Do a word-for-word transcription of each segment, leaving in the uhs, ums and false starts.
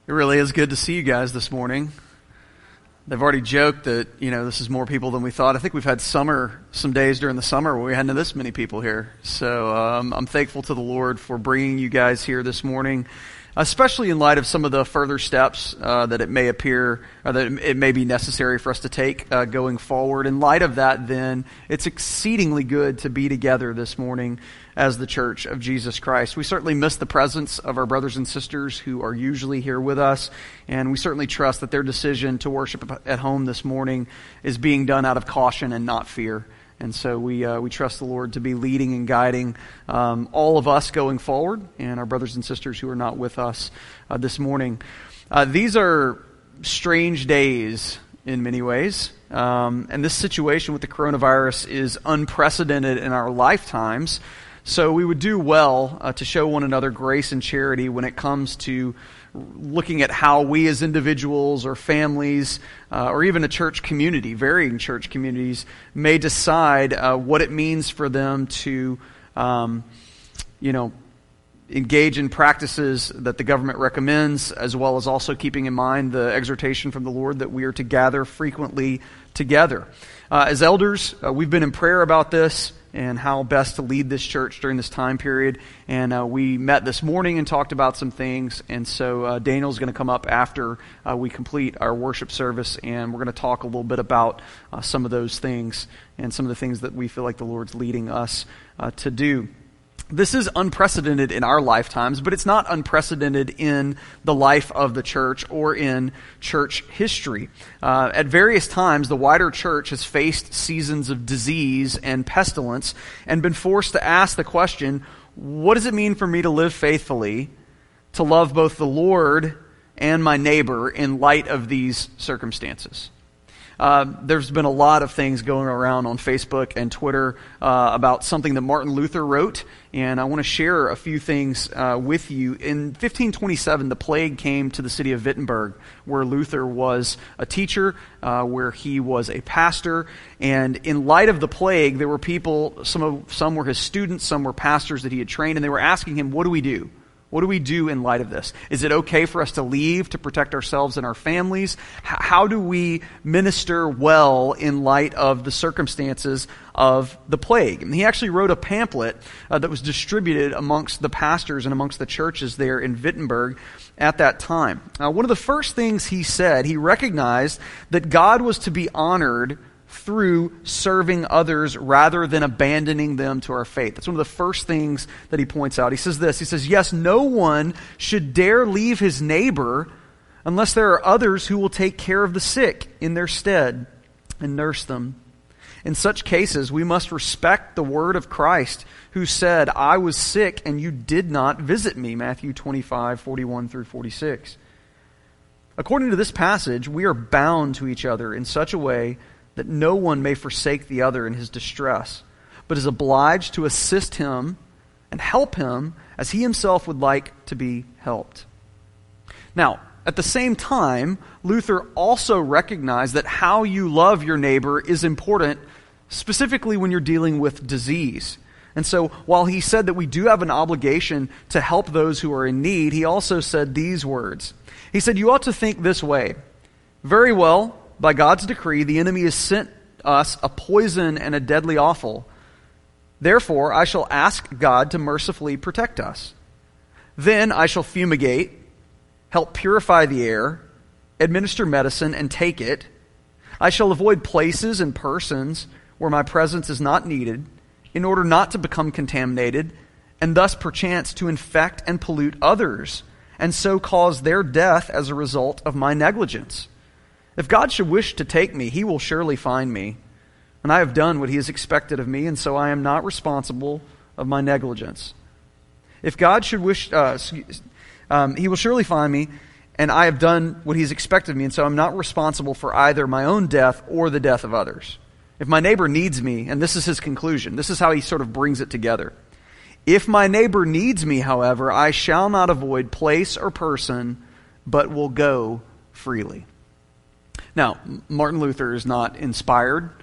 It really is good to see you guys this morning. They've already joked that, you know, this is more people than we thought. I think we've had summer, some days during the summer where we hadn't this many people here. So um, I'm thankful to the Lord for bringing you guys here this morning, especially in light of some of the further steps uh, that it may appear, or that it may be necessary for us to take uh, going forward. In light of that, then, it's exceedingly good to be together this morning as the Church of Jesus Christ. We certainly miss the presence of our brothers and sisters who are usually here with us, and we certainly trust that their decision to worship at home this morning is being done out of caution and not fear. And so we uh, we trust the Lord to be leading and guiding um, all of us going forward, and our brothers and sisters who are not with us uh, this morning. Uh, these are strange days in many ways, um, and this situation with the coronavirus is unprecedented in our lifetimes. So we would do well uh, to show one another grace and charity when it comes to looking at how we as individuals or families uh, or even a church community, varying church communities, may decide uh, what it means for them to, um, you know, engage in practices that the government recommends, as well as also keeping in mind the exhortation from the Lord that we are to gather frequently together. Uh, as elders, uh, we've been in prayer about this and how best to lead this church during this time period. And uh, we met this morning and talked about some things. And so uh, Daniel's going to come up after uh, we complete our worship service, and we're going to talk a little bit about uh, some of those things and some of the things that we feel like the Lord's leading us uh, to do. This is unprecedented in our lifetimes, but it's not unprecedented in the life of the church or in church history. Uh, at various times, the wider church has faced seasons of disease and pestilence and been forced to ask the question, what does it mean for me to live faithfully, to love both the Lord and my neighbor in light of these circumstances? Uh, there's been a lot of things going around on Facebook and Twitter uh, about something that Martin Luther wrote, and I want to share a few things uh, with you. In fifteen twenty-seven, the plague came to the city of Wittenberg, where Luther was a teacher, uh, where he was a pastor, and in light of the plague, there were people, some of, some were his students, some were pastors that he had trained, and they were asking him, what do we do? What do we do in light of this? Is it okay for us to leave to protect ourselves and our families? H- how do we minister well in light of the circumstances of the plague? And he actually wrote a pamphlet uh, that was distributed amongst the pastors and amongst the churches there in Wittenberg at that time. Uh, one of the first things he said, he recognized that God was to be honored through serving others rather than abandoning them to our fate. That's one of the first things that he points out. He says this, he says, yes, no one should dare leave his neighbor unless there are others who will take care of the sick in their stead and nurse them. In such cases, we must respect the word of Christ, who said, I was sick and you did not visit me, Matthew twenty-five, forty-one through forty-six. According to this passage, we are bound to each other in such a way that no one may forsake the other in his distress, but is obliged to assist him and help him as he himself would like to be helped. Now, at the same time, Luther also recognized that how you love your neighbor is important, specifically when you're dealing with disease. And so, while he said that we do have an obligation to help those who are in need, he also said these words. He said, you ought to think this way. Very well, by God's decree, the enemy has sent us a poison and a deadly offal. Therefore, I shall ask God to mercifully protect us. Then I shall fumigate, help purify the air, administer medicine, and take it. I shall avoid places and persons where my presence is not needed, in order not to become contaminated, and thus perchance to infect and pollute others, and so cause their death as a result of my negligence. If God should wish to take me, he will surely find me. And I have done what he has expected of me, and so I am not responsible of my negligence. If God should wish, uh, um, he will surely find me, and I have done what he has expected of me, and so I'm not responsible for either my own death or the death of others. If my neighbor needs me, and this is his conclusion, this is how he sort of brings it together. If my neighbor needs me, however, I shall not avoid place or person, but will go freely. Now, Martin Luther is not inspired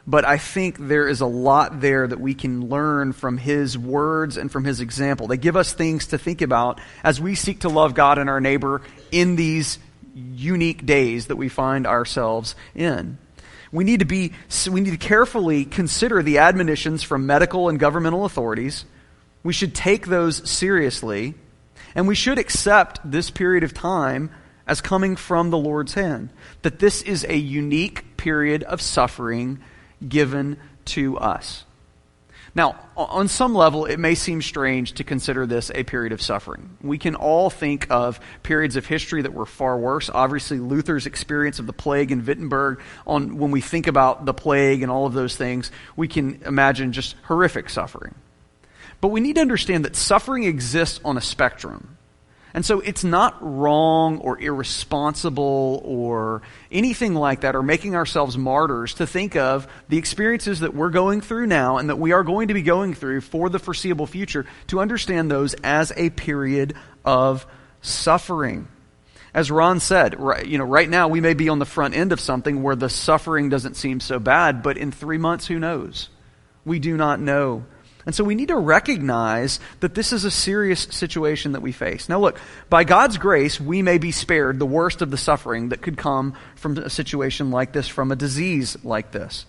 But I think there is a lot there that we can learn from his words and from his example. They give us things to think about as we seek to love God and our neighbor in these unique days that we find ourselves in. We need to be, we need to carefully consider the admonitions from medical and governmental authorities. We should take those seriously, and we should accept this period of time as coming from the Lord's hand. That this is a unique period of suffering given to us. Now, on some level, it may seem strange to consider this a period of suffering. We can all think of periods of history that were far worse. Obviously, Luther's experience of the plague in Wittenberg, on when we think about the plague and all of those things, we can imagine just horrific suffering. But we need to understand that suffering exists on a spectrum. And so it's not wrong or irresponsible or anything like that, or making ourselves martyrs to think of the experiences that we're going through now and that we are going to be going through for the foreseeable future, to understand those as a period of suffering. As Ron said, right, you know, right now we may be on the front end of something where the suffering doesn't seem so bad, but in three months, who knows? We do not know. And so we need to recognize that this is a serious situation that we face. Now look, by God's grace, we may be spared the worst of the suffering that could come from a situation like this, from a disease like this.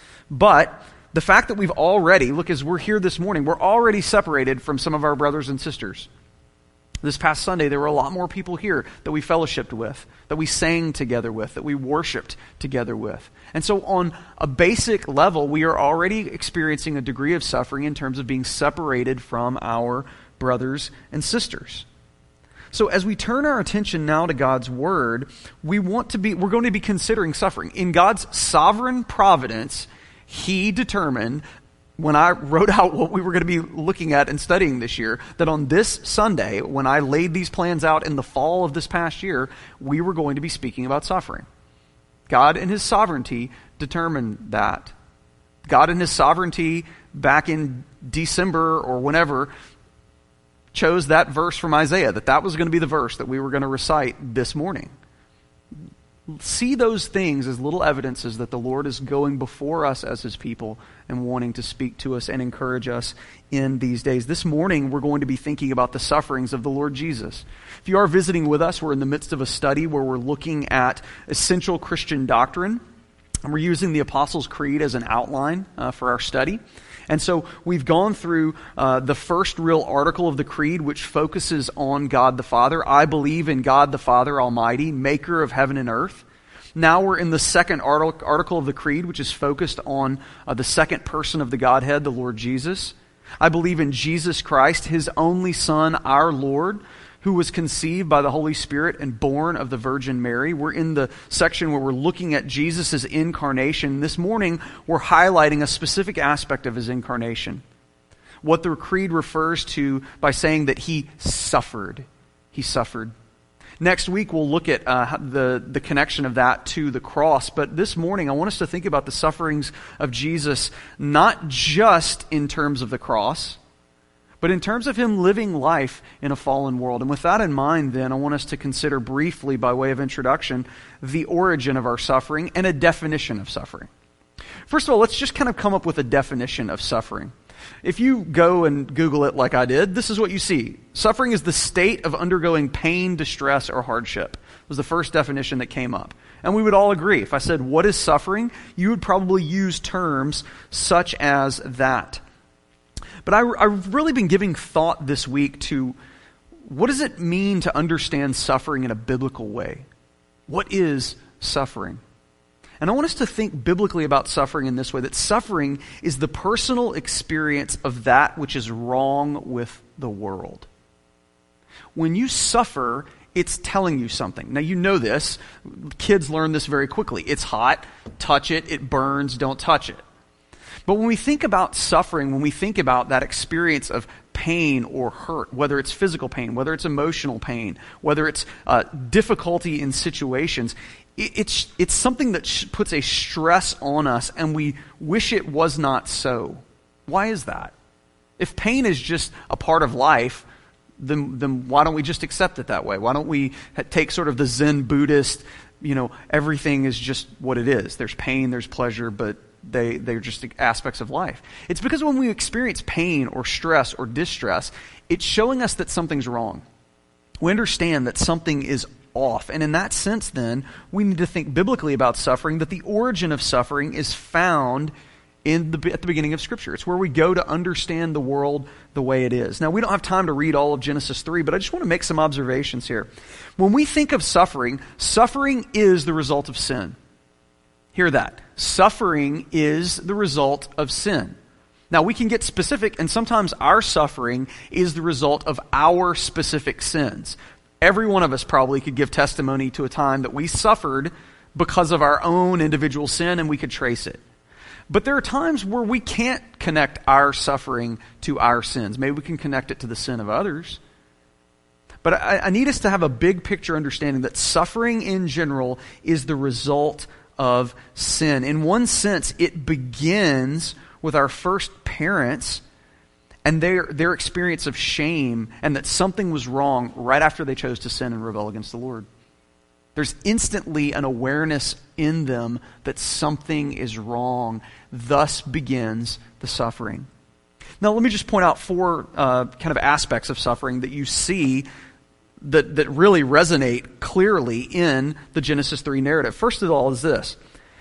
But the fact that we've already, look, as we're here this morning, we're already separated from some of our brothers and sisters. This past Sunday, there were a lot more people here that we fellowshiped with, that we sang together with, that we worshiped together with. And so on a basic level, we are already experiencing a degree of suffering in terms of being separated from our brothers and sisters. So as we turn our attention now to God's Word, we want to be, we're going to be considering suffering. In God's sovereign providence, He determined, when I wrote out what we were going to be looking at and studying this year, that on this Sunday, when I laid these plans out in the fall of this past year, we were going to be speaking about suffering. God in His sovereignty determined that. God in His sovereignty back in December or whenever chose that verse from Isaiah, that that was going to be the verse that we were going to recite this morning. See those things as little evidences that the Lord is going before us as His people and wanting to speak to us and encourage us in these days. This morning, we're going to be thinking about the sufferings of the Lord Jesus. If you are visiting with us, we're in the midst of a study where we're looking at essential Christian doctrine, and we're using the Apostles' Creed as an outline uh, for our study. And so we've gone through uh, the first real article of the Creed, which focuses on God the Father. I believe in God the Father Almighty, maker of heaven and earth. Now we're in the second article of the Creed, which is focused on uh, the second person of the Godhead, the Lord Jesus. I believe in Jesus Christ, His only Son, our Lord, who was conceived by the Holy Spirit and born of the Virgin Mary. We're in the section where we're looking at Jesus' incarnation. This morning, we're highlighting a specific aspect of His incarnation. What the Creed refers to by saying that He suffered. He suffered. Next week, we'll look at uh, the, the connection of that to the cross. But this morning, I want us to think about the sufferings of Jesus, not just in terms of the cross, but in terms of Him living life in a fallen world. And with that in mind, then, I want us to consider briefly, by way of introduction, the origin of our suffering and a definition of suffering. First of all, let's just kind of come up with a definition of suffering. If you go and Google it like I did, this is what you see. Suffering is the state of undergoing pain, distress, or hardship. Was the first definition that came up. And we would all agree. If I said, what is suffering? You would probably use terms such as that. But I, I've really been giving thought this week to what does it mean to understand suffering in a biblical way? What is suffering? And I want us to think biblically about suffering in this way, that suffering is the personal experience of that which is wrong with the world. When you suffer, it's telling you something. Now you know this. Kids learn this very quickly. It's hot, touch it, it burns, don't touch it. But when we think about suffering, when we think about that experience of pain or hurt, whether it's physical pain, whether it's emotional pain, whether it's uh, difficulty in situations, it, it's it's something that sh- puts a stress on us, and we wish it was not so. Why is that? If pain is just a part of life, then, then why don't we just accept it that way? Why don't we ha- take sort of the Zen Buddhist, you know, everything is just what it is. There's pain, there's pleasure, but They, they're just aspects of life. It's because when we experience pain or stress or distress, it's showing us that something's wrong. We understand that something is off. And in that sense, then, we need to think biblically about suffering, that the origin of suffering is found in the, at the beginning of Scripture. It's where we go to understand the world the way it is. Now, we don't have time to read all of Genesis three, but I just want to make some observations here. When we think of suffering, suffering is the result of sin. Hear that. Suffering is the result of sin. Now, we can get specific, and sometimes our suffering is the result of our specific sins. Every one of us probably could give testimony to a time that we suffered because of our own individual sin, and we could trace it. But there are times where we can't connect our suffering to our sins. Maybe we can connect it to the sin of others. But I, I need us to have a big picture understanding that suffering in general is the result of sin. In one sense, it begins with our first parents and their their experience of shame and that something was wrong right after they chose to sin and rebel against the Lord. There's instantly an awareness in them that something is wrong. Thus begins the suffering. Now, let me just point out four uh, kind of aspects of suffering that you see that, that really resonate clearly in the Genesis three narrative. First of all is this.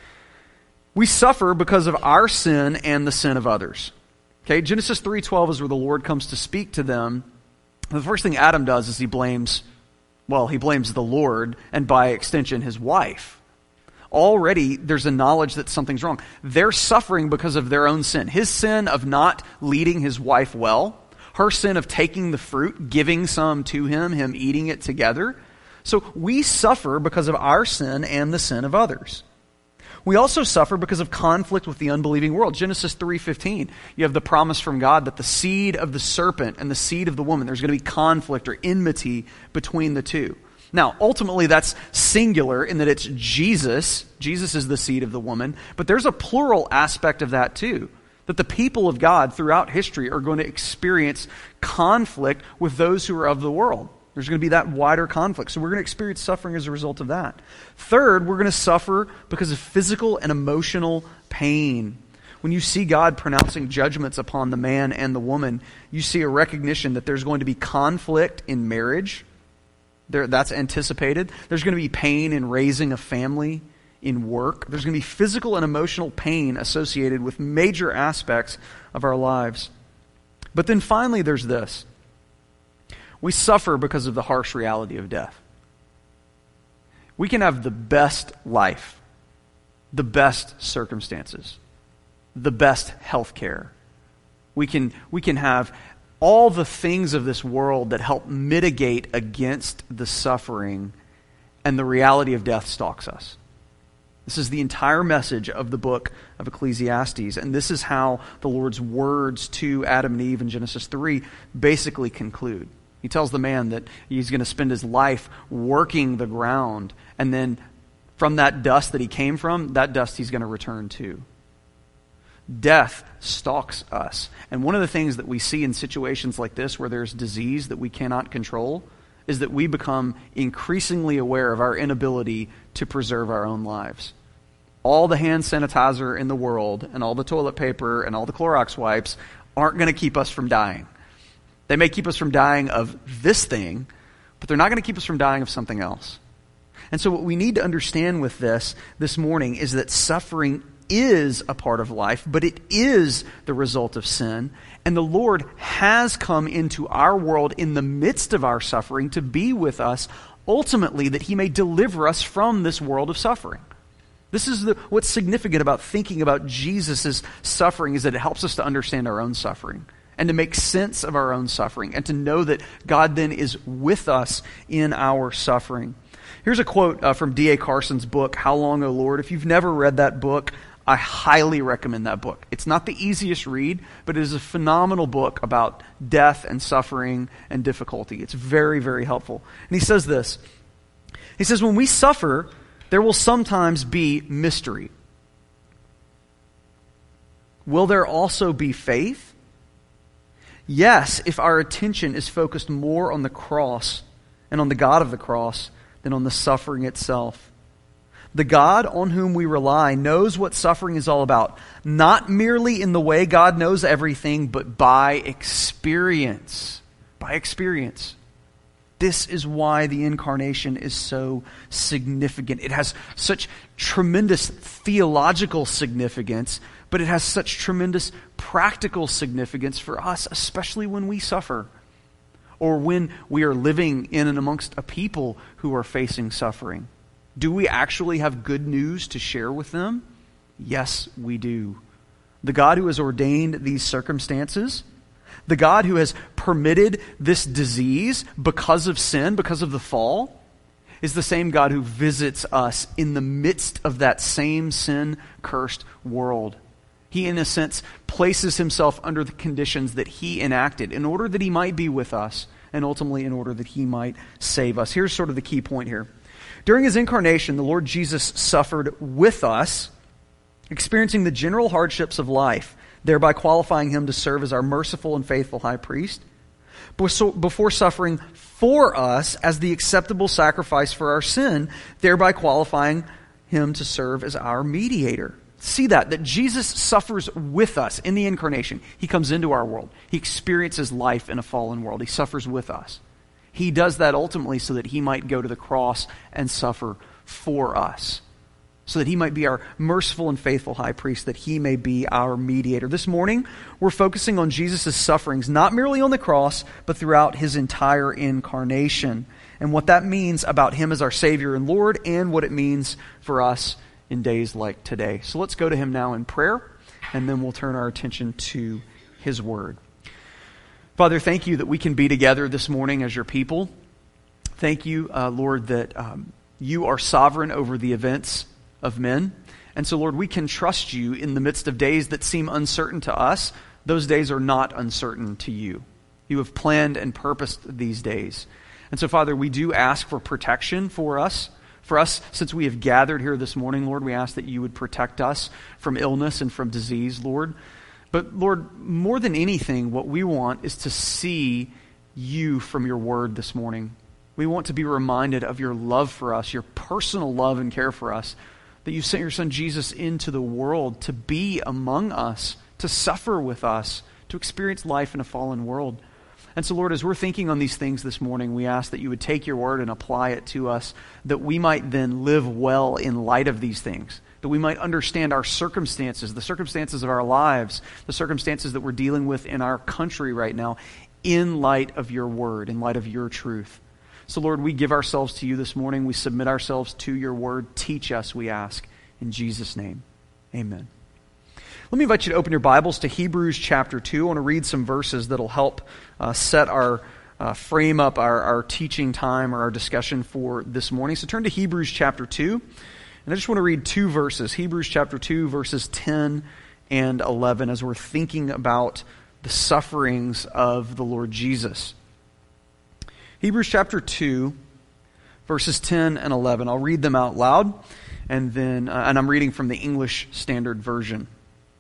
We suffer because of our sin and the sin of others. Okay, Genesis three twelve is where the Lord comes to speak to them. The first thing Adam does is he blames, well, he blames the Lord and by extension his wife. Already there's a knowledge that something's wrong. They're suffering because of their own sin. His sin of not leading his wife well. Her sin of taking the fruit, giving some to him, him eating it together. So we suffer because of our sin and the sin of others. We also suffer because of conflict with the unbelieving world. Genesis three fifteen, you have the promise from God that the seed of the serpent and the seed of the woman, there's going to be conflict or enmity between the two. Now, ultimately that's singular in that it's Jesus. Jesus is the seed of the woman, but there's a plural aspect of that too. That the people of God throughout history are going to experience conflict with those who are of the world. There's going to be that wider conflict. So we're going to experience suffering as a result of that. Third, we're going to suffer because of physical and emotional pain. When you see God pronouncing judgments upon the man and the woman, you see a recognition that there's going to be conflict in marriage. There, that's anticipated. There's going to be pain in raising a family, in work. There's going to be physical and emotional pain associated with major aspects of our lives. But then finally there's this. We suffer because of the harsh reality of death. We can have the best life, the best circumstances, the best health care. We can, we can have all the things of this world that help mitigate against the suffering, and the reality of death stalks us. This is the entire message of the book of Ecclesiastes, and this is how the Lord's words to Adam and Eve in Genesis three basically conclude. He tells the man that he's going to spend his life working the ground, and then from that dust that he came from, that dust he's going to return to. Death stalks us. And one of the things that we see in situations like this where there's disease that we cannot control is that we become increasingly aware of our inability to preserve our own lives. All the hand sanitizer in the world and all the toilet paper and all the Clorox wipes aren't going to keep us from dying. They may keep us from dying of this thing, but they're not going to keep us from dying of something else. And so what we need to understand with this this morning is that suffering is a part of life, but it is the result of sin. And the Lord has come into our world in the midst of our suffering to be with us, ultimately that he may deliver us from this world of suffering. This is the, what's significant about thinking about Jesus' suffering, is that it helps us to understand our own suffering and to make sense of our own suffering and to know that God then is with us in our suffering. Here's a quote uh, from D A Carson's book, How Long, O Lord? If you've never read that book, I highly recommend that book. It's not the easiest read, but it is a phenomenal book about death and suffering and difficulty. It's very, very helpful. And he says this. He says, when we suffer, there will sometimes be mystery. Will there also be faith? Yes, if our attention is focused more on the cross and on the God of the cross than on the suffering itself. The God on whom we rely knows what suffering is all about, not merely in the way God knows everything, but by experience. By experience. This is why the incarnation is so significant. It has such tremendous theological significance, but it has such tremendous practical significance for us, especially when we suffer, or when we are living in and amongst a people who are facing suffering. Do we actually have good news to share with them? Yes, we do. The God who has ordained these circumstances, the God who has permitted this disease because of sin, because of the fall, is the same God who visits us in the midst of that same sin-cursed world. He, in a sense, places himself under the conditions that he enacted in order that he might be with us and ultimately in order that he might save us. Here's sort of the key point here. During his incarnation, the Lord Jesus suffered with us, experiencing the general hardships of life, thereby qualifying him to serve as our merciful and faithful high priest, before suffering for us as the acceptable sacrifice for our sin, thereby qualifying him to serve as our mediator. See that, that Jesus suffers with us in the incarnation. He comes into our world. He experiences life in a fallen world. He suffers with us. He does that ultimately so that he might go to the cross and suffer for us, so that he might be our merciful and faithful high priest, that he may be our mediator. This morning, we're focusing on Jesus' sufferings, not merely on the cross, but throughout his entire incarnation, and what that means about him as our Savior and Lord, and what it means for us in days like today. So let's go to him now in prayer, and then we'll turn our attention to his word. Father, thank you that we can be together this morning as your people. Thank you, uh, Lord, that um, you are sovereign over the events of men. And so, Lord, we can trust you in the midst of days that seem uncertain to us. Those days are not uncertain to you. You have planned and purposed these days. And so, Father, we do ask for protection for us. For us, since we have gathered here this morning, Lord, we ask that you would protect us from illness and from disease, Lord. But Lord, more than anything, what we want is to see you from your word this morning. We want to be reminded of your love for us, your personal love and care for us, that you sent your son Jesus into the world to be among us, to suffer with us, to experience life in a fallen world. And so, Lord, as we're thinking on these things this morning, we ask that you would take your word and apply it to us, that we might then live well in light of these things, that we might understand our circumstances, the circumstances of our lives, the circumstances that we're dealing with in our country right now, in light of your word, in light of your truth. So, Lord, we give ourselves to you this morning. We submit ourselves to your word. Teach us, we ask, in Jesus' name. Amen. Let me invite you to open your Bibles to Hebrews chapter two. I want to read some verses that'll help uh, set our, uh, frame up our, our teaching time or our discussion for this morning. So turn to Hebrews chapter two. And I just want to read two verses, Hebrews chapter two, verses ten and eleven, as we're thinking about the sufferings of the Lord Jesus. Hebrews chapter two, verses ten and eleven. I'll read them out loud, and then, uh, and I'm reading from the English Standard Version.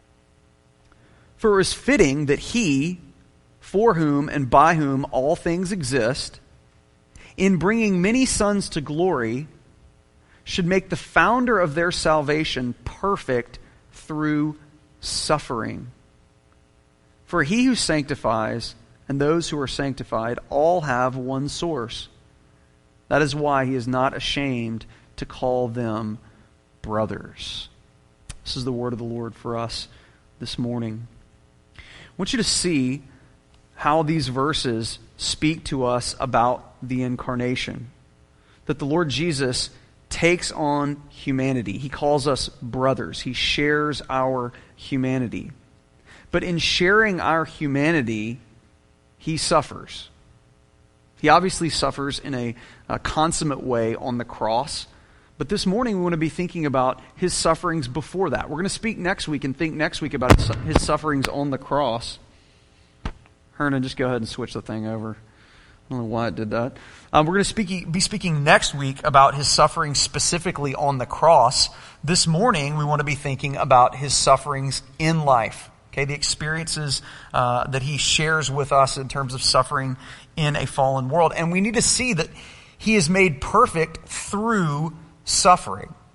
For it was fitting that he, for whom and by whom all things exist, in bringing many sons to glory, should make the founder of their salvation perfect through suffering. For he who sanctifies and those who are sanctified all have one source. That is why he is not ashamed to call them brothers. This is the word of the Lord for us this morning. I want you to see how these verses speak to us about the incarnation. That the Lord Jesus takes on humanity. He calls us brothers. He shares our humanity. But in sharing our humanity, he suffers. He obviously suffers in a, a consummate way on the cross. But this morning we want to be thinking about his sufferings before that. We're going to speak next week and think next week about his sufferings on the cross. Hernan, just go ahead and switch the thing over. I don't know why it did that. Um, we're going to speak, be speaking next week about his suffering specifically on the cross. This morning, we want to be thinking about his sufferings in life. Okay, the experiences uh, that he shares with us in terms of suffering in a fallen world. And we need to see that he is made perfect through suffering.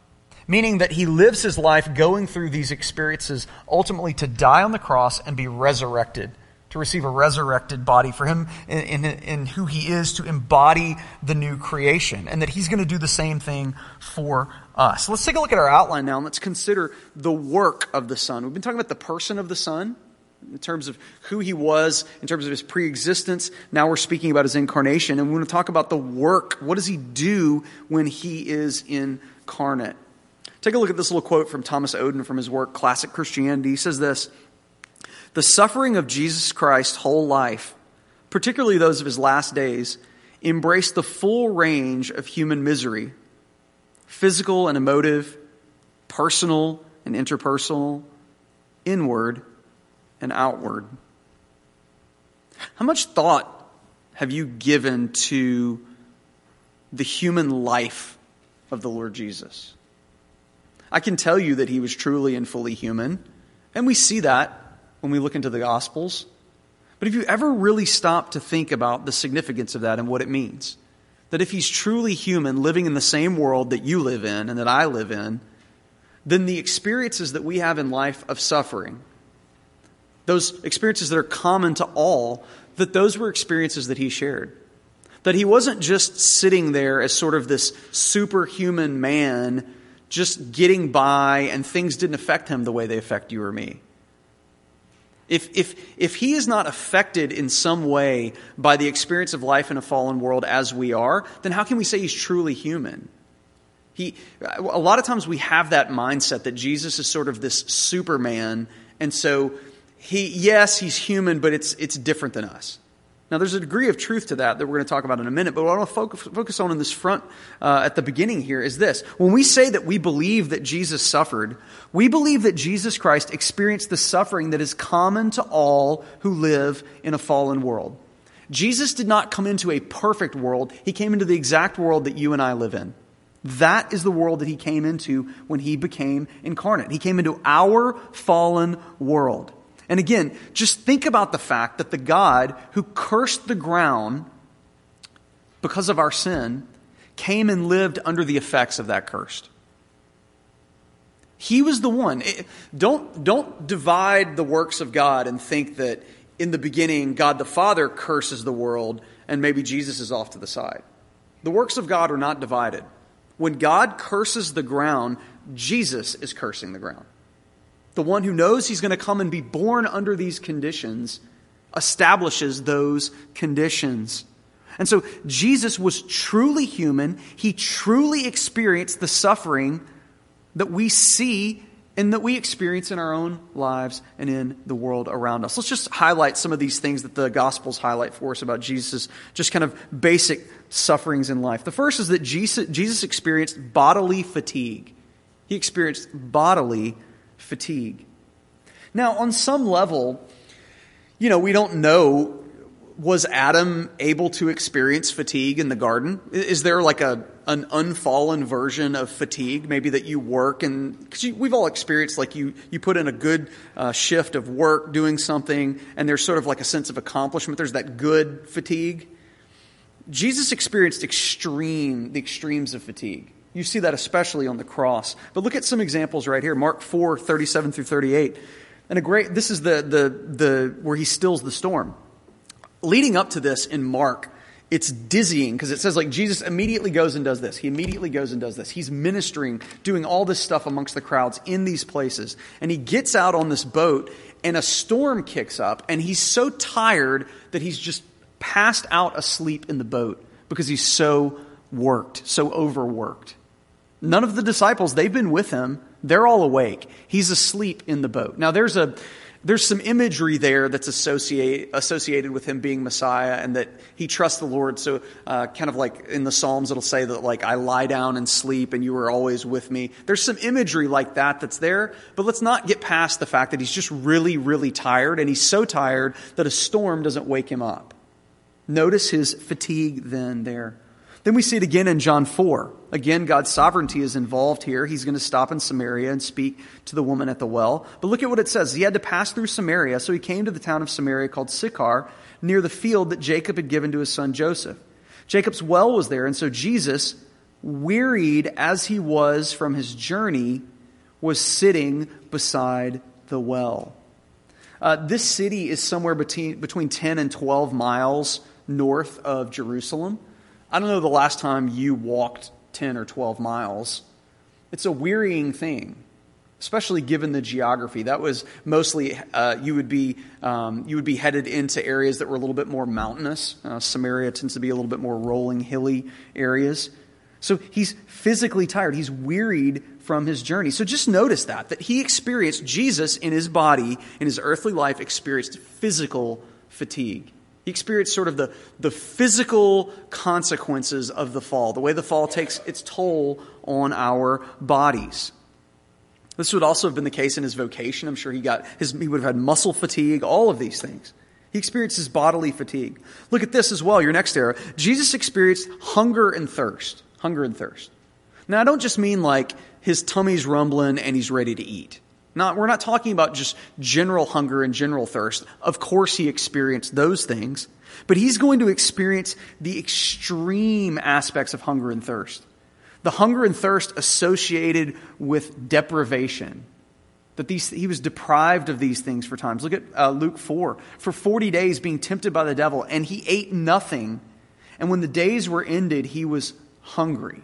meaning that he lives his life going through these experiences, ultimately to die on the cross and be resurrected, to receive a resurrected body for him in, in, in who he is, to embody the new creation, and that he's going to do the same thing for us. Let's take a look at our outline now, and let's consider the work of the Son. We've been talking about the person of the Son, in terms of who he was, in terms of his pre-existence. Now we're speaking about his incarnation, and we want to talk about the work. What does he do when he is incarnate? Take a look at this little quote from Thomas Oden from his work, Classic Christianity. He says this: "The suffering of Jesus Christ's whole life, particularly those of his last days, embraced the full range of human misery, physical and emotive, personal and interpersonal, inward and outward." How much thought have you given to the human life of the Lord Jesus? I can tell you that he was truly and fully human, and we see that when we look into the Gospels. But have you ever really stopped to think about the significance of that and what it means? That if he's truly human, living in the same world that you live in and that I live in, then the experiences that we have in life of suffering, those experiences that are common to all, that those were experiences that he shared. That he wasn't just sitting there as sort of this superhuman man, just getting by, and things didn't affect him the way they affect you or me. If, if, if he is not affected in some way by the experience of life in a fallen world as we are, then how can we say he's truly human? He, a lot of times we have that mindset that Jesus is sort of this Superman, and so he, yes, he's human, but it's it's different than us. Now, there's a degree of truth to that that we're going to talk about in a minute, but what I want to focus, focus on in this front uh, at the beginning here is this. When we say that we believe that Jesus suffered, we believe that Jesus Christ experienced the suffering that is common to all who live in a fallen world. Jesus did not come into a perfect world. He came into the exact world that you and I live in. That is the world that he came into when he became incarnate. He came into our fallen world. And again, just think about the fact that the God who cursed the ground because of our sin came and lived under the effects of that curse. He was the one. Don't, don't divide the works of God and think that in the beginning God the Father curses the world and maybe Jesus is off to the side. The works of God are not divided. When God curses the ground, Jesus is cursing the ground. The one who knows he's going to come and be born under these conditions establishes those conditions. And so Jesus was truly human. He truly experienced the suffering that we see and that we experience in our own lives and in the world around us. Let's just highlight some of these things that the Gospels highlight for us about Jesus, just kind of basic sufferings in life. The first is that Jesus, Jesus experienced bodily fatigue. He experienced bodily fatigue. Now, on some level, you know, we don't know, was Adam able to experience fatigue in the garden? Is there like a an unfallen version of fatigue, maybe that you work and, because we've all experienced, like you you put in a good uh, shift of work doing something, and there's sort of like a sense of accomplishment. There's that good fatigue. Jesus experienced extreme, the extremes of fatigue. You see that especially on the cross. But look at some examples right here. Mark four, thirty-seven through thirty-eight. And a great, this is the the the where he stills the storm. Leading up to this in Mark, it's dizzying because it says like Jesus immediately goes and does this. He immediately goes and does this. He's ministering, doing all this stuff amongst the crowds in these places. And he gets out on this boat and a storm kicks up, and he's so tired that he's just passed out asleep in the boat because he's so worked, so overworked. None of the disciples, they've been with him. They're all awake. He's asleep in the boat. Now there's a there's some imagery there that's associate, associated with him being Messiah and that he trusts the Lord. So uh, kind of like in the Psalms, it'll say that like, I lie down and sleep and you are always with me. There's some imagery like that that's there, but let's not get past the fact that he's just really, really tired, and he's so tired that a storm doesn't wake him up. Notice his fatigue then there. Then we see it again in John four. Again, God's sovereignty is involved here. He's going to stop in Samaria and speak to the woman at the well. But look at what it says. He had to pass through Samaria, so he came to the town of Samaria called Sychar, near the field that Jacob had given to his son Joseph. Jacob's well was there, and so Jesus wearied as he was from his journey, was sitting beside the well. Uh, this city is somewhere between, between ten and twelve miles north of Jerusalem. I don't know the last time you walked ten or twelve miles. It's a wearying thing, especially given the geography. That was mostly, uh, you would be um, you would be headed into areas that were a little bit more mountainous. Uh, Samaria tends to be a little bit more rolling, hilly areas. So he's physically tired. He's wearied from his journey. So just notice that, that he experienced, Jesus in his body, in his earthly life, experienced physical fatigue. He experienced sort of the, the physical consequences of the fall, the way the fall takes its toll on our bodies. This would also have been the case in his vocation. I'm sure he got his, he would have had muscle fatigue, all of these things. He experiences bodily fatigue. Look at this as well, your next era. Jesus experienced hunger and thirst. Hunger and thirst. Now, I don't just mean like his tummy's rumbling and he's ready to eat. Not, we're not talking about just general hunger and general thirst. Of course he experienced those things. But he's going to experience the extreme aspects of hunger and thirst. The hunger and thirst associated with deprivation. That these, he was deprived of these things for times. Look at uh, Luke four. For forty days being tempted by the devil, and he ate nothing. And when the days were ended, he was hungry.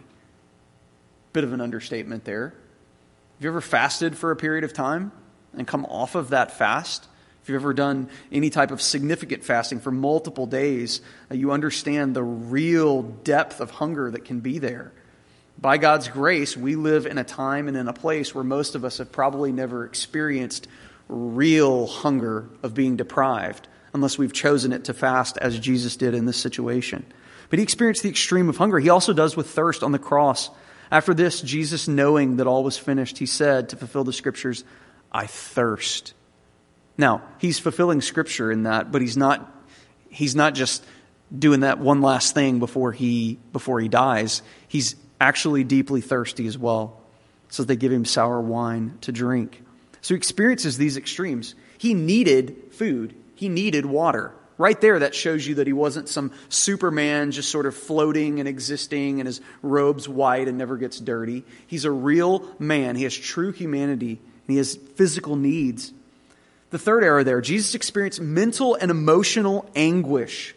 Bit of an understatement there. Have you ever fasted for a period of time and come off of that fast? If you've ever done any type of significant fasting for multiple days, uh, you understand the real depth of hunger that can be there. By God's grace, we live in a time and in a place where most of us have probably never experienced real hunger of being deprived, unless we've chosen it to fast as Jesus did in this situation. But he experienced the extreme of hunger. He also does with thirst on the cross. After this, Jesus, knowing that all was finished, he said to fulfill the scriptures, I thirst. Now, he's fulfilling scripture in that, but he's not, he's not just doing that one last thing before he, before he dies. He's actually deeply thirsty as well. So they give him sour wine to drink. So he experiences these extremes. He needed food. He needed water. Right there, that shows you that he wasn't some Superman just sort of floating and existing and his robe's white and never gets dirty. He's a real man. He has true humanity and he has physical needs. The third era there, Jesus experienced mental and emotional anguish.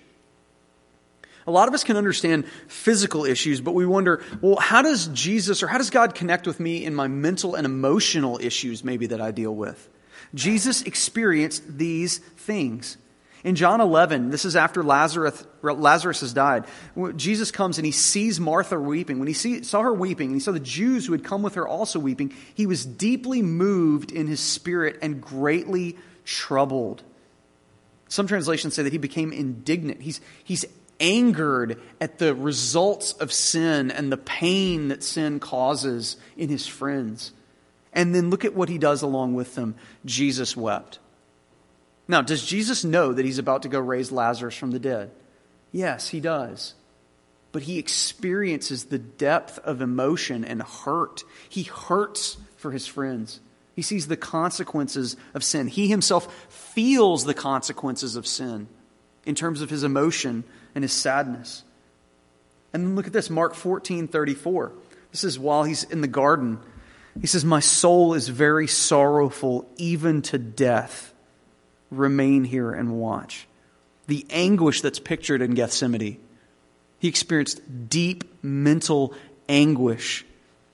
A lot of us can understand physical issues, but we wonder, well, how does Jesus or how does God connect with me in my mental and emotional issues maybe that I deal with? Jesus experienced these things. In John eleven, this is after Lazarus, Lazarus has died. Jesus comes and he sees Martha weeping. When he see, saw her weeping, and he saw the Jews who had come with her also weeping, he was deeply moved in his spirit and greatly troubled. Some translations say that he became indignant. He's, he's angered at the results of sin and the pain that sin causes in his friends. And then look at what he does along with them. Jesus wept. Now, does Jesus know that he's about to go raise Lazarus from the dead? Yes, he does. But he experiences the depth of emotion and hurt. He hurts for his friends. He sees the consequences of sin. He himself feels the consequences of sin in terms of his emotion and his sadness. And then look at this, Mark fourteen thirty-four. This is while he's in the garden. He says, my soul is very sorrowful, even to death. Remain here and watch. The anguish that's pictured in Gethsemane. He experienced deep mental anguish,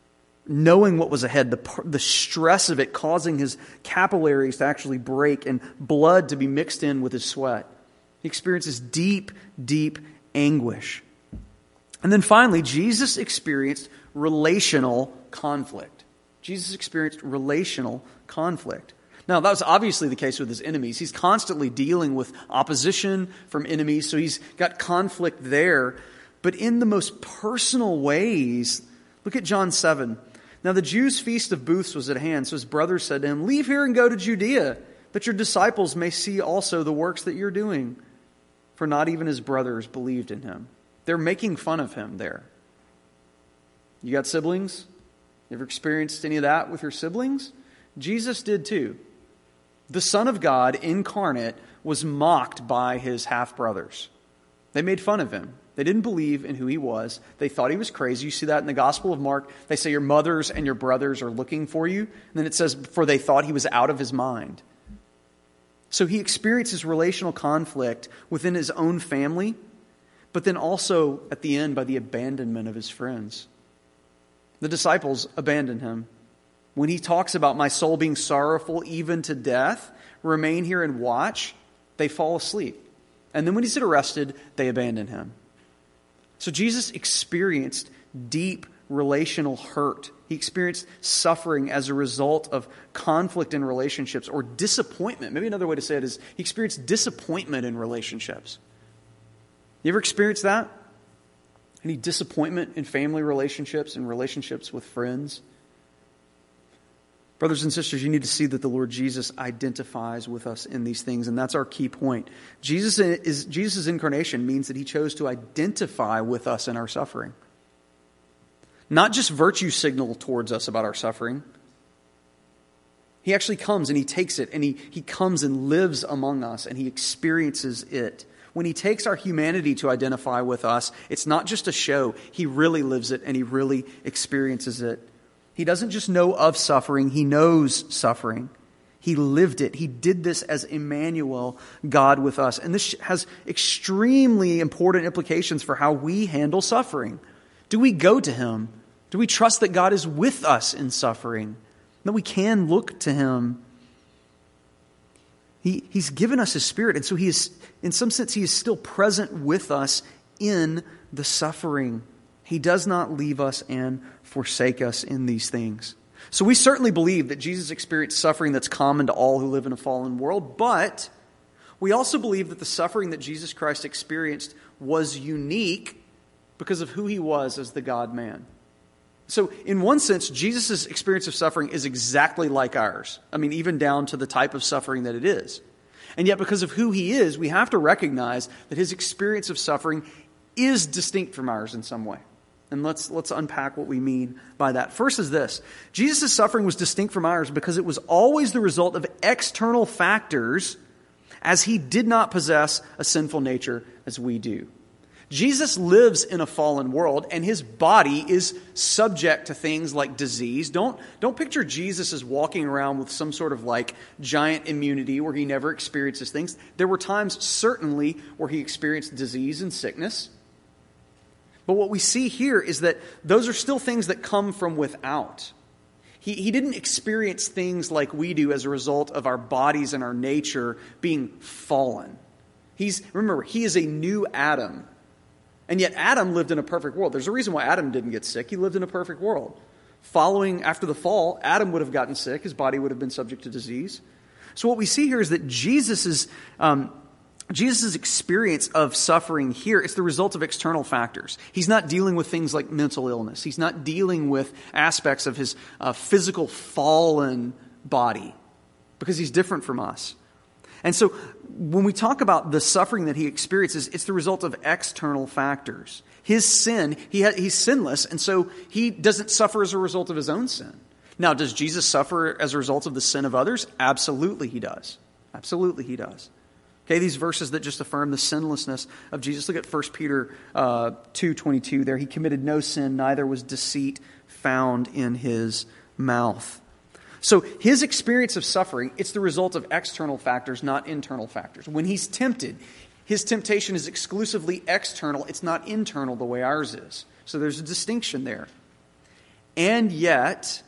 knowing what was ahead, the, the stress of it causing his capillaries to actually break and blood to be mixed in with his sweat. He experiences deep, deep anguish. And then finally, Jesus experienced relational conflict. Jesus experienced relational conflict. Now, that was obviously the case with his enemies. He's constantly dealing with opposition from enemies, so he's got conflict there. But in the most personal ways, look at John seven. Now, the Jews' feast of booths was at hand, so his brothers said to him, leave here and go to Judea, that your disciples may see also the works that you're doing. For not even his brothers believed in him. They're making fun of him there. You got siblings? You ever experienced any of that with your siblings? Jesus did too. The Son of God incarnate was mocked by his half-brothers. They made fun of him. They didn't believe in who he was. They thought he was crazy. You see that in the Gospel of Mark. They say your mothers and your brothers are looking for you. And then it says, for they thought he was out of his mind. So he experiences relational conflict within his own family, but then also at the end by the abandonment of his friends. The disciples abandon him. When he talks about my soul being sorrowful even to death, remain here and watch, they fall asleep. And then when he's arrested, they abandon him. So Jesus experienced deep relational hurt. He experienced suffering as a result of conflict in relationships or disappointment. Maybe another way to say it is he experienced disappointment in relationships. You ever experienced that? Any disappointment in family relationships and relationships with friends? Brothers and sisters, you need to see that the Lord Jesus identifies with us in these things, and that's our key point. Jesus is Jesus' incarnation means that he chose to identify with us in our suffering. Not just virtue signal towards us about our suffering. He actually comes and he takes it, and he, he comes and lives among us, and he experiences it. When he takes our humanity to identify with us, it's not just a show. He really lives it, and he really experiences it. He doesn't just know of suffering, he knows suffering. He lived it. He did this as Emmanuel, God with us. And this has extremely important implications for how we handle suffering. Do we go to him? Do we trust that God is with us in suffering? That we can look to him? He, he's given us his Spirit, and so he is, in some sense, he is still present with us in the suffering. He does not leave us and forsake us in these things. So we certainly believe that Jesus experienced suffering that's common to all who live in a fallen world, but we also believe that the suffering that Jesus Christ experienced was unique because of who he was as the God-man. So in one sense, Jesus' experience of suffering is exactly like ours. I mean, even down to the type of suffering that it is. And yet because of who he is, we have to recognize that his experience of suffering is distinct from ours in some way. And let's let's unpack what we mean by that. First is this. Jesus' suffering was distinct from ours because it was always the result of external factors, as he did not possess a sinful nature as we do. Jesus lives in a fallen world, and his body is subject to things like disease. Don't, don't picture Jesus as walking around with some sort of like giant immunity where he never experiences things. There were times certainly where he experienced disease and sickness. But what we see here is that those are still things that come from without. He, he didn't experience things like we do as a result of our bodies and our nature being fallen. He's, remember, he is a new Adam. And yet Adam lived in a perfect world. There's a reason why Adam didn't get sick. He lived in a perfect world. Following after the fall, Adam would have gotten sick. His body would have been subject to disease. So what we see here is that Jesus is... Um, Jesus' experience of suffering here, it's the result of external factors. He's not dealing with things like mental illness. He's not dealing with aspects of his uh, physical fallen body because he's different from us. And so when we talk about the suffering that he experiences, it's the result of external factors. His sin, he ha- he's sinless, and so he doesn't suffer as a result of his own sin. Now, does Jesus suffer as a result of the sin of others? Absolutely he does. Absolutely he does. Okay, these verses that just affirm the sinlessness of Jesus. Look at First Peter uh, two twenty-two there. He committed no sin, neither was deceit found in his mouth. So his experience of suffering, it's the result of external factors, not internal factors. When he's tempted, his temptation is exclusively external. It's not internal the way ours is. So there's a distinction there. And yet,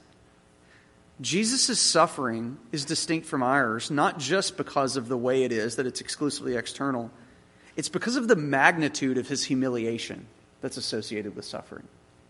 Jesus' suffering is distinct from ours, not just because of the way it is, that it's exclusively external. It's because of the magnitude of his humiliation that's associated with suffering.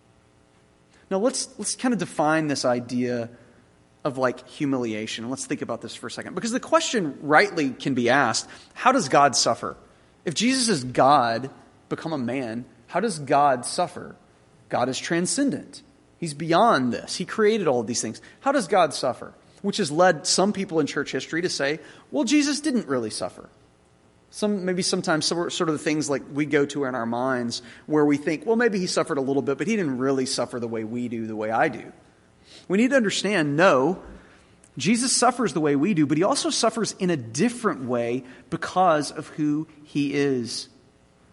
Now let's let's kind of define this idea of like humiliation. Let's think about this for a second. Because the question rightly can be asked, how does God suffer? If Jesus is God, become a man, how does God suffer? God is transcendent. He's beyond this. He created all of these things. How does God suffer? Which has led some people in church history to say, well, Jesus didn't really suffer. Some maybe sometimes sort of the things like we go to in our minds where we think, well, maybe he suffered a little bit, but he didn't really suffer the way we do, the way I do. We need to understand, no, Jesus suffers the way we do, but he also suffers in a different way because of who he is.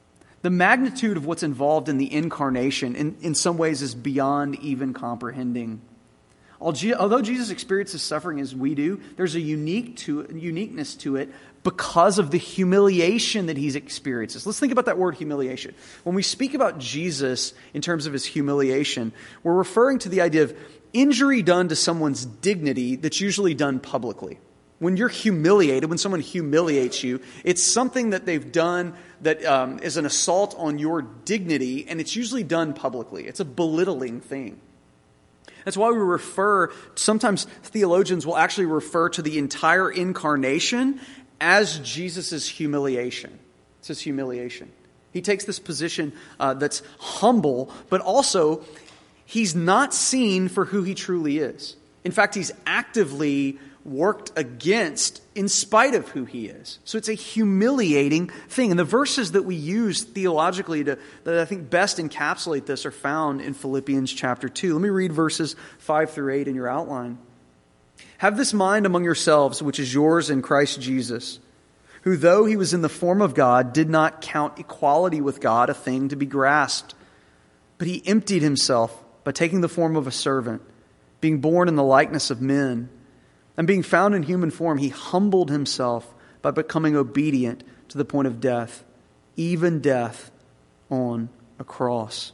The magnitude of what's involved in the incarnation in, in some ways is beyond even comprehending. Although Jesus experiences suffering as we do, there's a unique to, uniqueness to it because of the humiliation that He experiences. Let's think about that word humiliation. When we speak about Jesus in terms of His humiliation, we're referring to the idea of injury done to someone's dignity that's usually done publicly. When you're humiliated, when someone humiliates you, it's something that they've done that um, is an assault on your dignity, and it's usually done publicly. It's a belittling thing. That's why we refer, sometimes theologians will actually refer to the entire incarnation as Jesus' humiliation. It's His humiliation. He takes this position uh, that's humble, but also He's not seen for who He truly is. In fact, He's actively worked against in spite of who He is. So it's a humiliating thing. And the verses that we use theologically to, that I think best encapsulate this are found in Philippians chapter two. Let me read verses five through eight in your outline. Have this mind among yourselves, which is yours in Christ Jesus, who though He was in the form of God, did not count equality with God a thing to be grasped, but He emptied Himself by taking the form of a servant, being born in the likeness of men. And being found in human form, He humbled Himself by becoming obedient to the point of death, even death on a cross.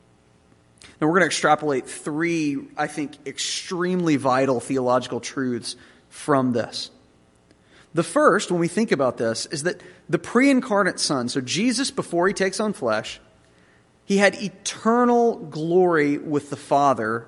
Now we're going to extrapolate three, I think, extremely vital theological truths from this. The first, when we think about this, is that the pre-incarnate Son, so Jesus before He takes on flesh, He had eternal glory with the Father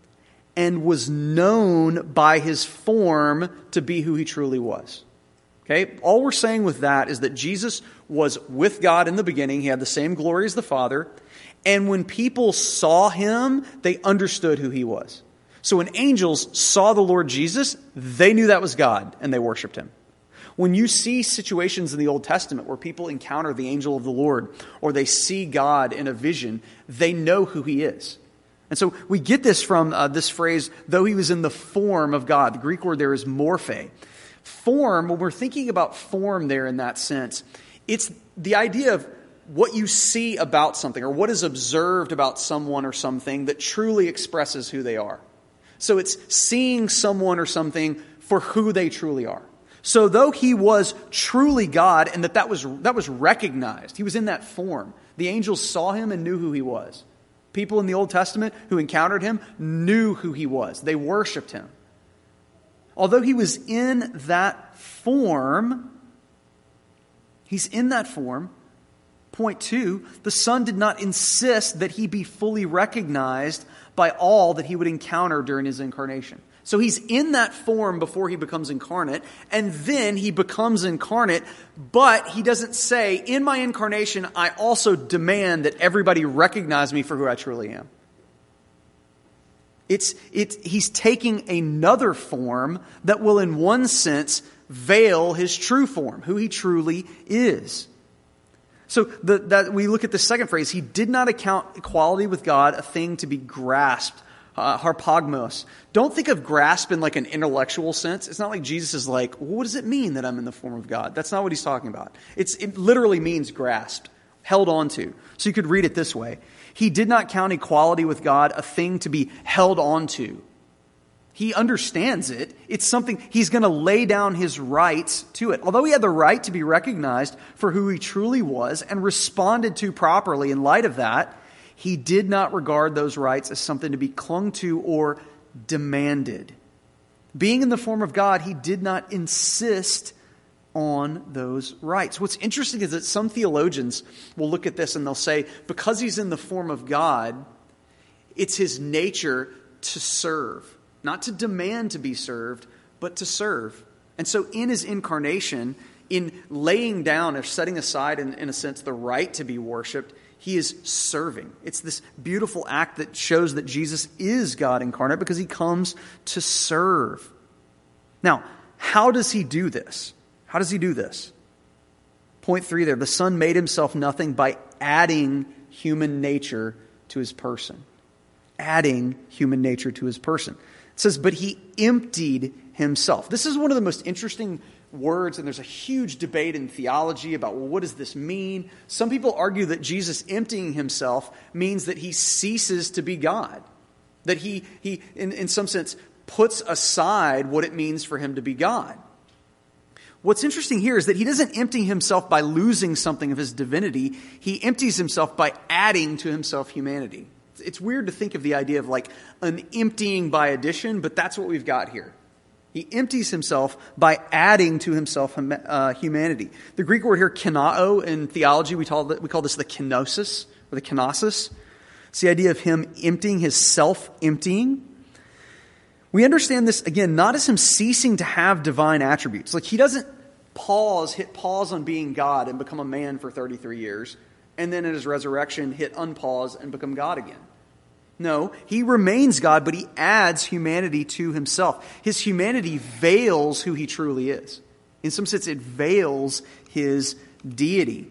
and was known by His form to be who He truly was. Okay? All we're saying with that is that Jesus was with God in the beginning. He had the same glory as the Father. And when people saw Him, they understood who He was. So when angels saw the Lord Jesus, they knew that was God and they worshiped Him. When you see situations in the Old Testament where people encounter the angel of the Lord or they see God in a vision, they know who He is. And so we get this from uh, this phrase, though He was in the form of God. The Greek word there is morphe. Form, when we're thinking about form there in that sense, it's the idea of what you see about something or what is observed about someone or something that truly expresses who they are. So it's seeing someone or something for who they truly are. So though He was truly God and that that was, that was recognized, He was in that form. The angels saw Him and knew who He was. People in the Old Testament who encountered Him knew who He was. They worshiped Him. Although He was in that form, He's in that form. Point two, the Son did not insist that He be fully recognized by all that He would encounter during His incarnation. So He's in that form before He becomes incarnate, and then He becomes incarnate, but He doesn't say, in my incarnation, I also demand that everybody recognize me for who I truly am. It's, it's, He's taking another form that will, in one sense, veil His true form, who He truly is. So the, that we look at the second phrase, He did not account equality with God a thing to be grasped. Uh, harpagmos. Don't think of grasp in like an intellectual sense. It's not like Jesus is like, well, what does it mean that I'm in the form of God? That's not what He's talking about. It's, it literally means grasped, held onto. So you could read it this way. He did not count equality with God a thing to be held onto. He understands it. It's something He's going to lay down His rights to it. Although He had the right to be recognized for who He truly was and responded to properly in light of that, He did not regard those rights as something to be clung to or demanded. Being in the form of God, He did not insist on those rights. What's interesting is that some theologians will look at this and they'll say, because He's in the form of God, it's His nature to serve. Not to demand to be served, but to serve. And so in His incarnation, in laying down or setting aside, in, in a sense, the right to be worshipped, He is serving. It's this beautiful act that shows that Jesus is God incarnate because He comes to serve. Now, how does He do this? How does He do this? Point three there, the Son made Himself nothing by adding human nature to His person. Adding human nature to His person. It says, but He emptied Himself. This is one of the most interesting words, and there's a huge debate in theology about, well, what does this mean? Some people argue that Jesus emptying himself means that he ceases to be God. That he, he in, in some sense, puts aside what it means for him to be God. What's interesting here is that he doesn't empty himself by losing something of his divinity. He empties himself by adding to himself humanity. It's weird to think of the idea of like an emptying by addition, but that's what we've got here. He empties himself by adding to himself uh, humanity. The Greek word here, kenao, in theology, we call, we call this the kenosis, or the kenosis. It's the idea of him emptying, his self-emptying. We understand this, again, not as him ceasing to have divine attributes. Like he doesn't pause, hit pause on being God and become a man for thirty-three years, and then at his resurrection hit unpause and become God again. No, he remains God, but he adds humanity to himself. His humanity veils who he truly is. In some sense, it veils his deity.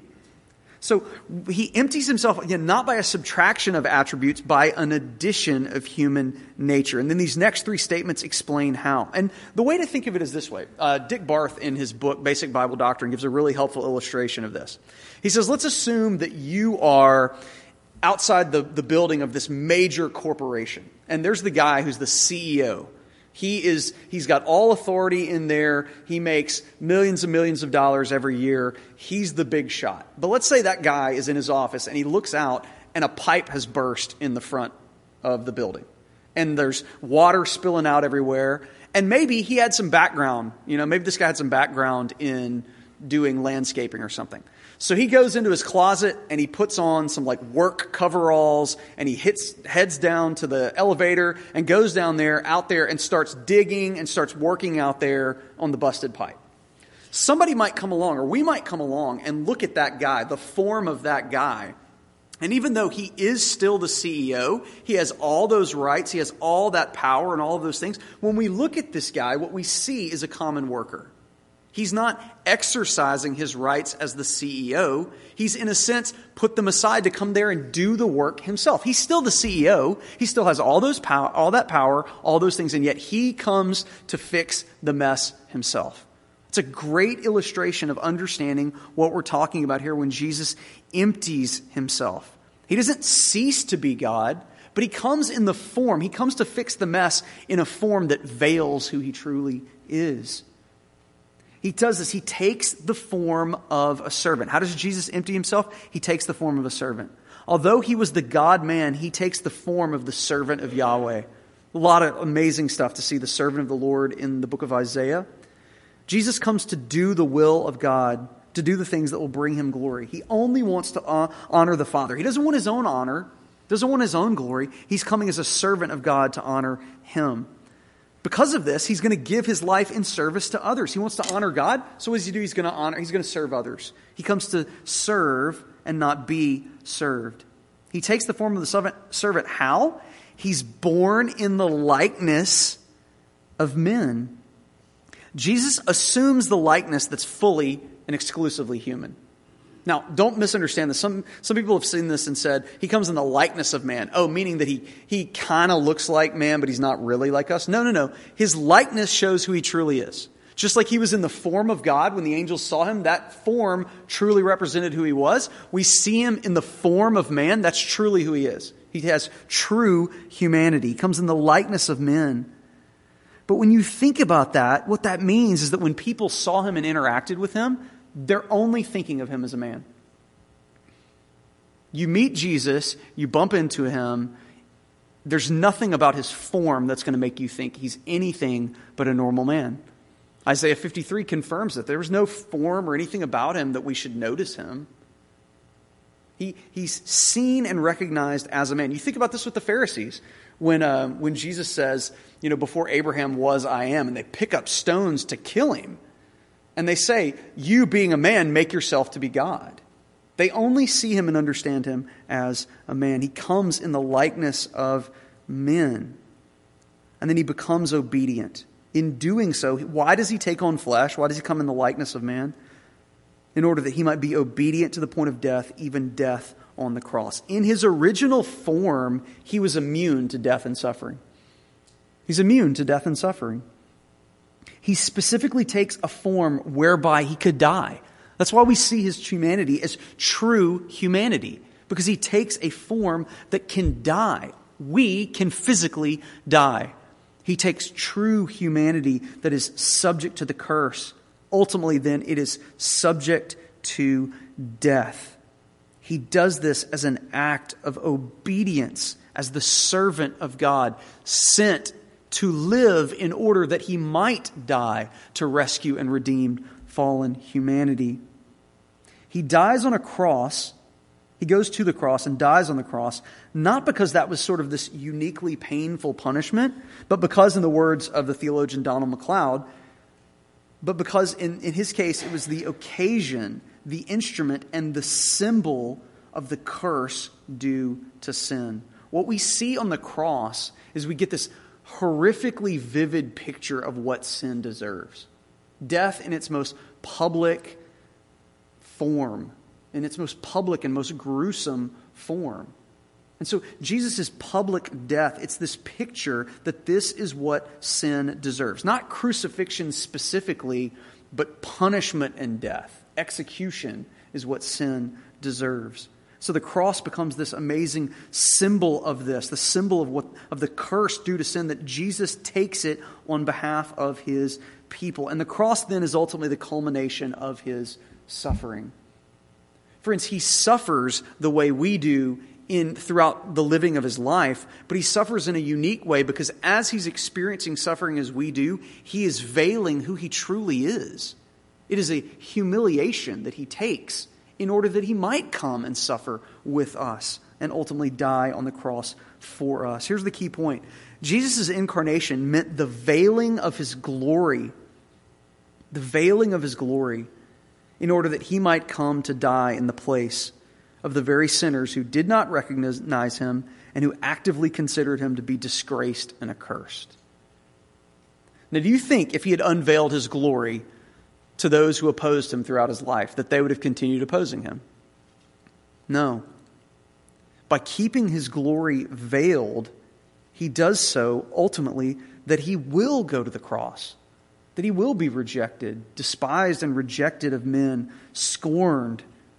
So he empties himself, again, not by a subtraction of attributes, by an addition of human nature. And then these next three statements explain how. And the way to think of it is this way. Uh, Dick Barth, in his book, Basic Bible Doctrine, gives a really helpful illustration of this. He says, let's assume that you are outside the, the building of this major corporation. And there's the guy who's the C E O. He is, he's got all authority in there. He makes millions and millions of dollars every year. He's the big shot. But let's say that guy is in his office and he looks out and a pipe has burst in the front of the building. And there's water spilling out everywhere. And maybe he had some background. You know, maybe this guy had some background in doing landscaping or something. So he goes into his closet and he puts on some like work coveralls and he hits heads down to the elevator and goes down there, out there, and starts digging and starts working out there on the busted pipe. Somebody might come along, or we might come along and look at that guy, the form of that guy. And even though he is still the C E O, he has all those rights, he has all that power and all of those things. When we look at this guy, what we see is a common worker. He's not exercising his rights as the C E O. He's, in a sense, put them aside to come there and do the work himself. He's still the C E O. He still has all those power, all that power, all those things, and yet he comes to fix the mess himself. It's a great illustration of understanding what we're talking about here when Jesus empties himself. He doesn't cease to be God, but he comes in the form. He comes to fix the mess in a form that veils who he truly is. He does this. He takes the form of a servant. How does Jesus empty himself? He takes the form of a servant. Although he was the God-man, he takes the form of the servant of Yahweh. A lot of amazing stuff to see the servant of the Lord in the book of Isaiah. Jesus comes to do the will of God, to do the things that will bring him glory. He only wants to honor the Father. He doesn't want his own honor, doesn't want his own glory. He's coming as a servant of God to honor him. Because of this, he's going to give his life in service to others. He wants to honor God, so what does he do? He's going to honor, he's going to serve others. He comes to serve and not be served. He takes the form of the servant. servant. How? He's born in the likeness of men. Jesus assumes the likeness that's fully and exclusively human. Now, don't misunderstand this. Some some people have seen this and said, he comes in the likeness of man. Oh, meaning that he, he kind of looks like man, but he's not really like us. No, no, no. His likeness shows who he truly is. Just like he was in the form of God when the angels saw him, that form truly represented who he was. We see him in the form of man. That's truly who he is. He has true humanity. He comes in the likeness of men. But when you think about that, what that means is that when people saw him and interacted with him, they're only thinking of him as a man. You meet Jesus, you bump into him, there's nothing about his form that's going to make you think he's anything but a normal man. Isaiah fifty-three confirms that there was no form or anything about him that we should notice him. He, he's seen and recognized as a man. You think about this with the Pharisees. When, uh, when Jesus says, you know, before Abraham was, I am, and they pick up stones to kill him. And they say, you being a man, make yourself to be God. They only see him and understand him as a man. He comes in the likeness of men. And then he becomes obedient. In doing so, why does he take on flesh? Why does he come in the likeness of man? In order that he might be obedient to the point of death, even death on the cross. In his original form, he was immune to death and suffering. He's immune to death and suffering. He specifically takes a form whereby he could die. That's why we see his humanity as true humanity, because he takes a form that can die. We can physically die. He takes true humanity that is subject to the curse. Ultimately, then, it is subject to death. He does this as an act of obedience, as the servant of God, sent to live in order that he might die to rescue and redeem fallen humanity. He dies on a cross. He goes to the cross and dies on the cross, not because that was sort of this uniquely painful punishment, but because, in the words of the theologian Donald MacLeod, but because in, in his case it was the occasion, the instrument, and the symbol of the curse due to sin. What we see on the cross is we get this horrifically vivid picture of what sin deserves. Death in its most public form, in its most public and most gruesome form. And so Jesus' public death, it's this picture that this is what sin deserves. Not crucifixion specifically, but punishment and death. Execution is what sin deserves. So the cross becomes this amazing symbol of this, the symbol of what of the curse due to sin, that Jesus takes it on behalf of his people. And the cross then is ultimately the culmination of his suffering. Friends, he suffers the way we do in throughout the living of his life, but he suffers in a unique way because as he's experiencing suffering as we do, he is veiling who he truly is. It is a humiliation that he takes in order that he might come and suffer with us and ultimately die on the cross for us. Here's the key point. Jesus' incarnation meant the veiling of his glory, the veiling of his glory, in order that he might come to die in the place of the very sinners who did not recognize him and who actively considered him to be disgraced and accursed. Now, do you think if he had unveiled his glory to those who opposed him throughout his life, that they would have continued opposing him? No. By keeping his glory veiled, he does so ultimately that he will go to the cross, that he will be rejected, despised and rejected of men, scorned,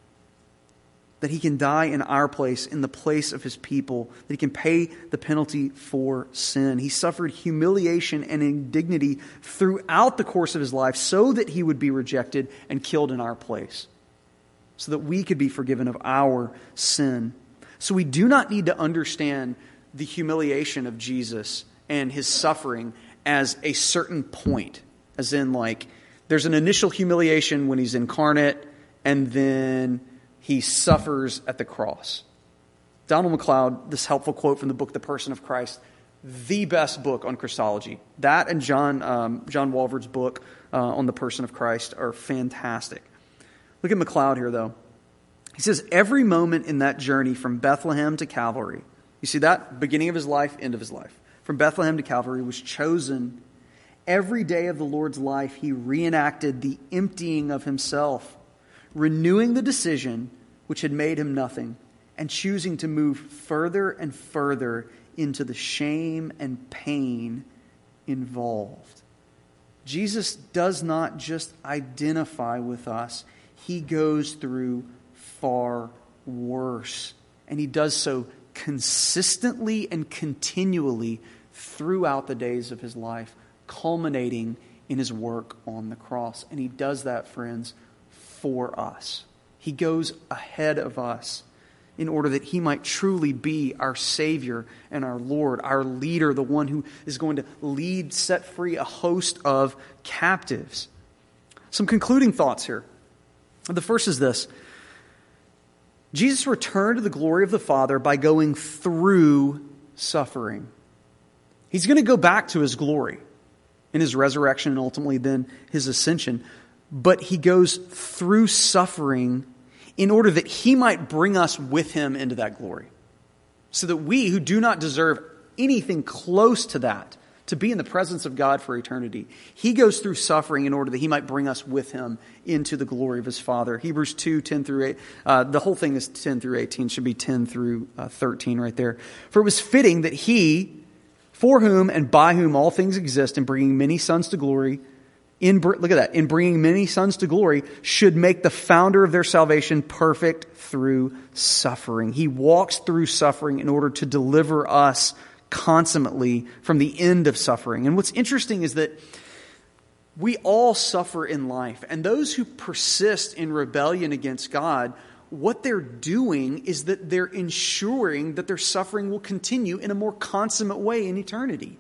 that he can die in our place, in the place of his people, that he can pay the penalty for sin. He suffered humiliation and indignity throughout the course of his life so that he would be rejected and killed in our place, so that we could be forgiven of our sin. So we do not need to understand the humiliation of Jesus and his suffering as a certain point, as in like there's an initial humiliation when he's incarnate and then he suffers at the cross. Donald MacLeod, this helpful quote from the book The Person of Christ, the best book on Christology. That and John um, John Walvoord's book uh, on the Person of Christ are fantastic. Look at MacLeod here, though. He says, every moment in that journey from Bethlehem to Calvary, you see that? Beginning of his life, end of his life. From Bethlehem to Calvary was chosen. Every day of the Lord's life, he reenacted the emptying of himself, renewing the decision which had made him nothing, and choosing to move further and further into the shame and pain involved. Jesus does not just identify with us. He goes through far worse. And he does so consistently and continually throughout the days of his life, culminating in his work on the cross. And he does that, friends, for us. He goes ahead of us in order that he might truly be our Savior and our Lord, our leader, the one who is going to lead, set free a host of captives. Some concluding thoughts here. The first is this. Jesus returned to the glory of the Father by going through suffering. He's going to go back to his glory in his resurrection and ultimately then his ascension. But he goes through suffering in order that he might bring us with him into that glory. So that we, who do not deserve anything close to that, to be in the presence of God for eternity, he goes through suffering in order that he might bring us with him into the glory of his Father. Hebrews two, ten through eight. Uh, the whole thing is ten through eighteen. Should be ten through thirteen right there. For it was fitting that he, for whom and by whom all things exist, in bringing many sons to glory, in look at that, in bringing many sons to glory, should make the founder of their salvation perfect through suffering. He walks through suffering in order to deliver us consummately from the end of suffering. And what's interesting is that we all suffer in life, and those who persist in rebellion against God, what they're doing is that they're ensuring that their suffering will continue in a more consummate way in eternity.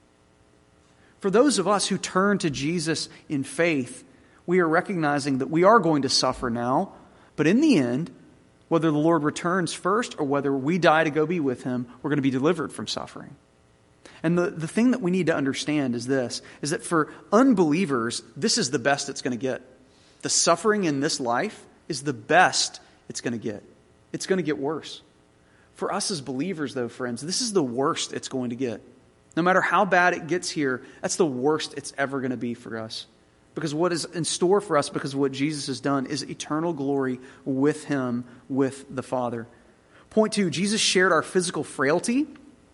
For those of us who turn to Jesus in faith, we are recognizing that we are going to suffer now, but in the end, whether the Lord returns first or whether we die to go be with Him, we're going to be delivered from suffering. And the, the thing that we need to understand is this, is that for unbelievers, this is the best it's going to get. The suffering in this life is the best it's going to get. It's going to get worse. For us as believers, though, friends, this is the worst it's going to get. No matter how bad it gets here, that's the worst it's ever going to be for us. Because what is in store for us, because of what Jesus has done, is eternal glory with Him, with the Father. Point two, Jesus shared our physical frailty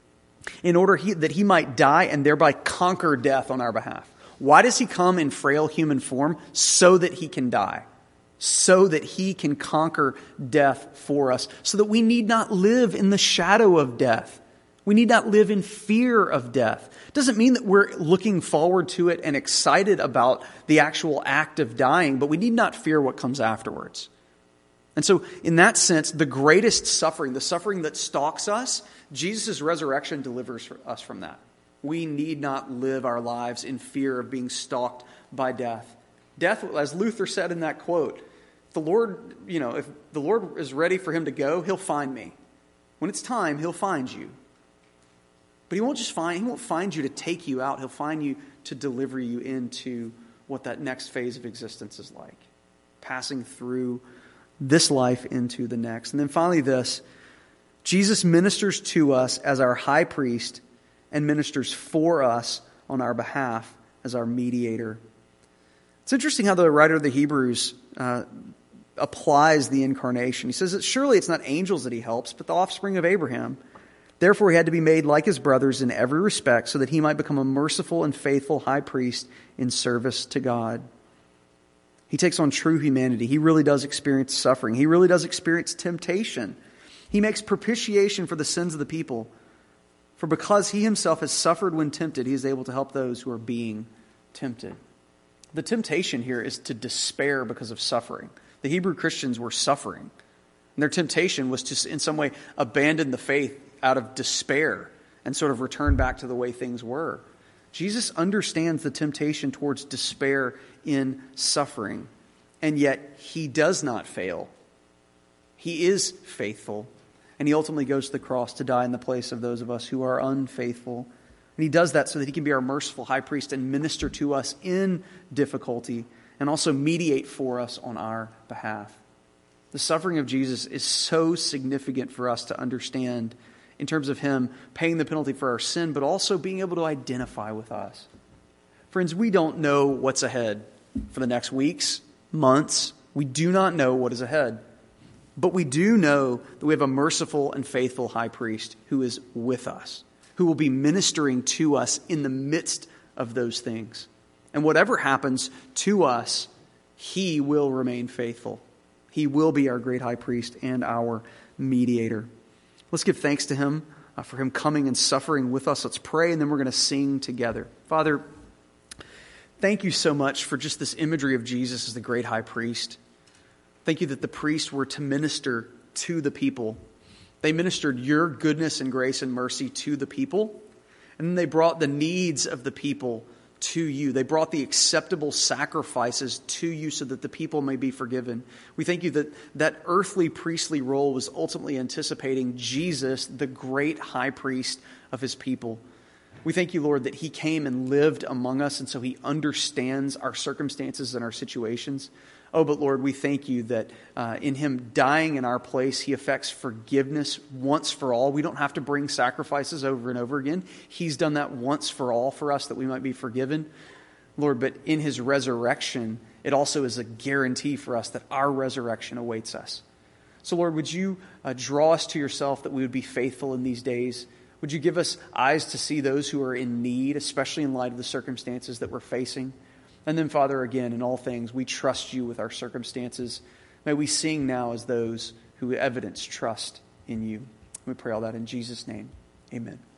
in order he, that He might die and thereby conquer death on our behalf. Why does He come in frail human form? So that He can die. So that He can conquer death for us. So that we need not live in the shadow of death. We need not live in fear of death. Doesn't mean that we're looking forward to it and excited about the actual act of dying, but we need not fear what comes afterwards. And so in that sense, the greatest suffering, the suffering that stalks us, Jesus' resurrection delivers us from that. We need not live our lives in fear of being stalked by death. Death, as Luther said in that quote, if the Lord, you know, if the Lord is ready for Him to go, He'll find me. When it's time, He'll find you. But He won't just find, He won't find you to take you out. He'll find you to deliver you into what that next phase of existence is like. Passing through this life into the next. And then finally this, Jesus ministers to us as our high priest and ministers for us on our behalf as our mediator. It's interesting how the writer of the Hebrews uh, applies the incarnation. He says that surely it's not angels that He helps, but the offspring of Abraham. Therefore, He had to be made like His brothers in every respect so that He might become a merciful and faithful high priest in service to God. He takes on true humanity. He really does experience suffering. He really does experience temptation. He makes propitiation for the sins of the people. For because He Himself has suffered when tempted, He is able to help those who are being tempted. The temptation here is to despair because of suffering. The Hebrew Christians were suffering. And their temptation was to, in some way, abandon the faith out of despair and sort of return back to the way things were. Jesus understands the temptation towards despair in suffering, and yet He does not fail. He is faithful, and He ultimately goes to the cross to die in the place of those of us who are unfaithful. And He does that so that He can be our merciful high priest and minister to us in difficulty and also mediate for us on our behalf. The suffering of Jesus is so significant for us to understand in terms of Him paying the penalty for our sin, but also being able to identify with us. Friends, we don't know what's ahead for the next weeks, months. We do not know what is ahead. But we do know that we have a merciful and faithful high priest who is with us, who will be ministering to us in the midst of those things. And whatever happens to us, He will remain faithful. He will be our great high priest and our mediator. Let's give thanks to Him uh, for Him coming and suffering with us. Let's pray, and then we're going to sing together. Father, thank You so much for just this imagery of Jesus as the great high priest. Thank You that the priests were to minister to the people. They ministered Your goodness and grace and mercy to the people, and then they brought the needs of the people to You. They brought the acceptable sacrifices to You so that the people may be forgiven. We thank You that that earthly priestly role was ultimately anticipating Jesus, the great high priest of His people. We thank You, Lord, that He came and lived among us, and so He understands our circumstances and our situations. Oh, but Lord, we thank You that uh, in Him dying in our place, He effects forgiveness once for all. We don't have to bring sacrifices over and over again. He's done that once for all for us that we might be forgiven. Lord, but in His resurrection, it also is a guarantee for us that our resurrection awaits us. So Lord, would You uh, draw us to Yourself that we would be faithful in these days? Would You give us eyes to see those who are in need, especially in light of the circumstances that we're facing? And then, Father, again, in all things, we trust you with our circumstances. May we sing now as those who evidence trust in you. We pray all that in Jesus' name. Amen.